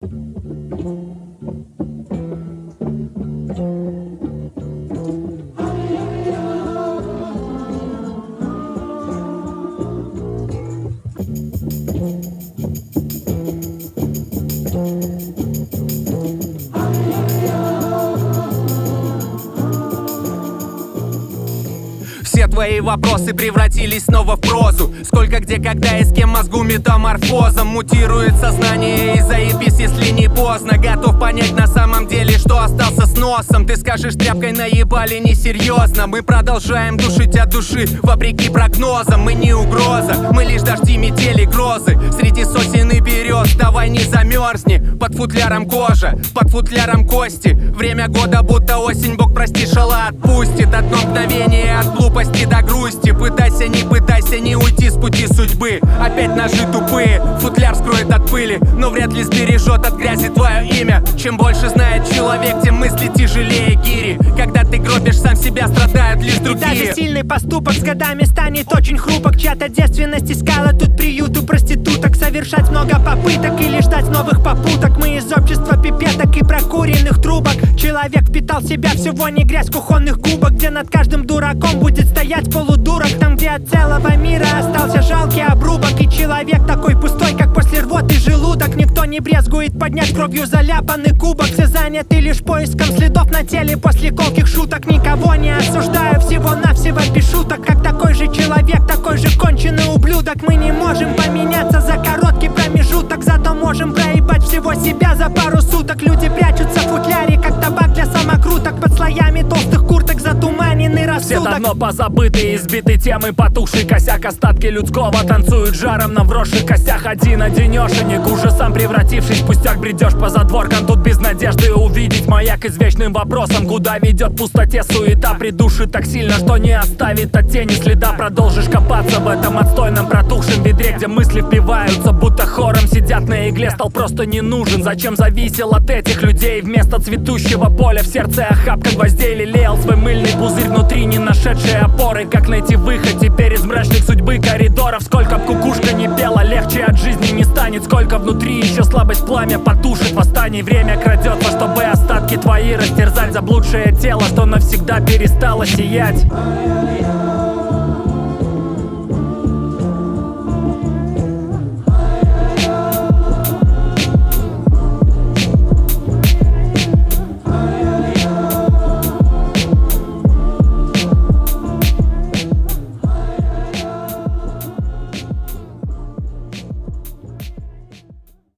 Все твои вопросы превратились снова в прозу. Сколько, где, когда и с кем мозгу метаморфозом мутирует сознание, и заебись, если не поздно. Готов понять на самом деле, что остался с носом. Ты скажешь, тряпкой наебали, несерьезно. Мы продолжаем душить от души, вопреки прогнозам. Мы не угроза, мы лишь дожди, метели, грозы. Среди сосен и берез, давай не замерзни. Под футляром кожа, под футляром кости. Время года будто осень, Бог прости, шала отпустит. Одно мгновение от глупости до грусти. Пытайся, не уйти с пути судьбы. Опять ножи тупые, футляр скроет от пыли, но вряд ли сбережет от грязи твое имя. Чем больше знает человек, тем мысли тяжелее гири. Когда ты гробишь сам себя, страдают лишь другие. И даже сильный поступок с годами станет очень хрупок. Чья-то девственность искала тут приют у проституток. Совершать много попыток или ждать новых попуток. Мы из общества пипеток и прокуренных трубок. Человек впитал в себя всего не грязь кухонных губок. Где над каждым дураком будет стоять полудурок. Там, где от целого мира остался жалкий обрубок. И человек такой пустой, как после рвоты желудок. Никто не брезгует поднять кровью заляпанный кубок. Все заняты лишь поиском следов на теле после колких шуток. Никого не осуждаю, всего-навсего без шуток. Как такой же человек, такой же конченый ублюдок. Мы не можем поменяться за короткий промежуток. Зато можем проебать всего себя за пару суток. Люди прячутся в футляре, как табак для самокруток. Под слоями толстых курток затуманенный рассудок. Все давно позабыты, избиты темы, потухший косяк. Остатки людского танцуют жаром на вросших костях. Один-одинешенек, ужасом превратившись в пустяк. Бредешь по задворкам, тут без надежды увидеть маяк извечным вопросом. Куда ведет пустоте суета, придушит так сильно, что не оставит от тени следа. Продолжишь копаться в этом отстойном протухшем ведре, где мысли впиваются, будто хором сидят на игле. Стал просто не нужен, зачем зависел от этих людей? Вместо цветущего поля в сердце охапка гвоздей лелеял свой мыльный пузырь внутри, не нашедший опоры. Как найти выход теперь из мрачных судьбы коридоров? Сколько б кукушка не пела, легче от жизни не станет. Сколько внутри еще слабость пламя потушит. Восстание время крадет, во чтобы остатки твои растерзать заблудшее тело, что навсегда перестало сиять.